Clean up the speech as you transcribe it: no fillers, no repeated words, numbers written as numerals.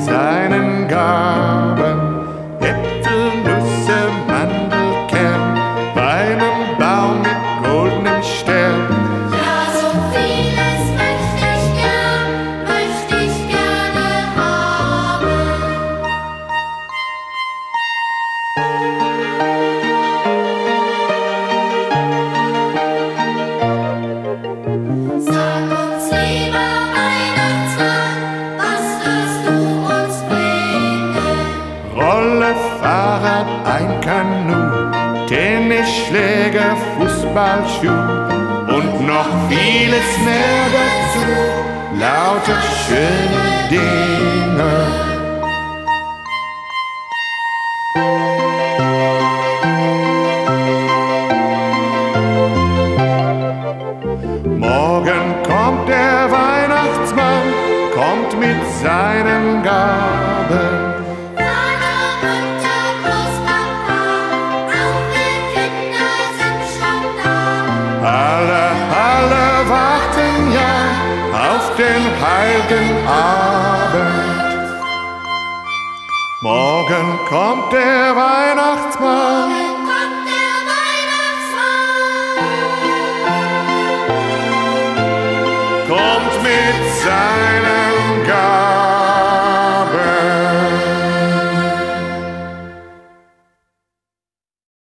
seinen Gaben. Äpfel, Nüsse, Mandelkern, beim Baum mit goldenem Stern. Ja, so vieles möchte ich gerne haben. Sag uns, lieber Weihnachtsmann, was wirst du uns bringen? Rolle, Fahrrad, ein Kanu, Tennisschläger, Fußballschuh und noch vieles mehr dazu. Lauter schöne Dinge. Morgen kommt der Weihnachtsmann, kommt mit seinen Gaben. Vater, Mutter, Großpapa, auch wir Kinder sind schon da. Alle warten ja auf den heiligen Abend. Morgen kommt der Weihnachtsmann.